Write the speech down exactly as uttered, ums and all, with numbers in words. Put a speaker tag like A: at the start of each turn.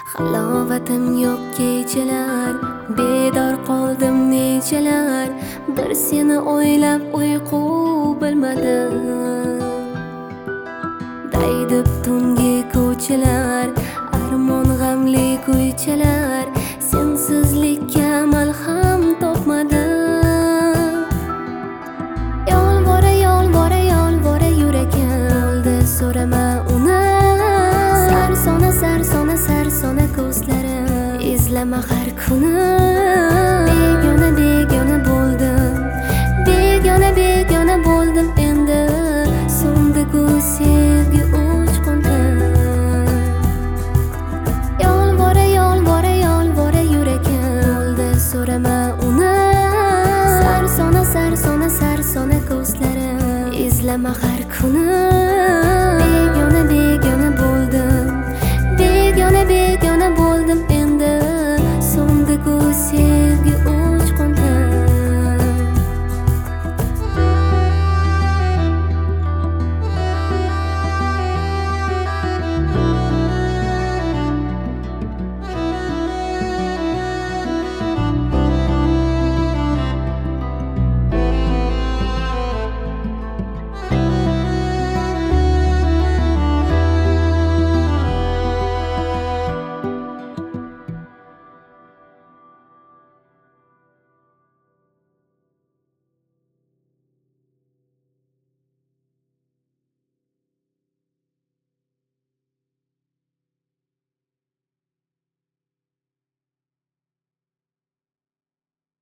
A: Halovatim yo'q kechalar, bedor qoldim nechalar. Bir seni o'ylab uyqu bilmadim. Daydib tungi ko'chalar, armon g'amli ko'chalar. Sensizlikka malham topmadim. Yolvora yolvora yolvora yurakim oldi, so'rama uni. Sarsona sarsona sarsona ko'zlarim izlama har kuni.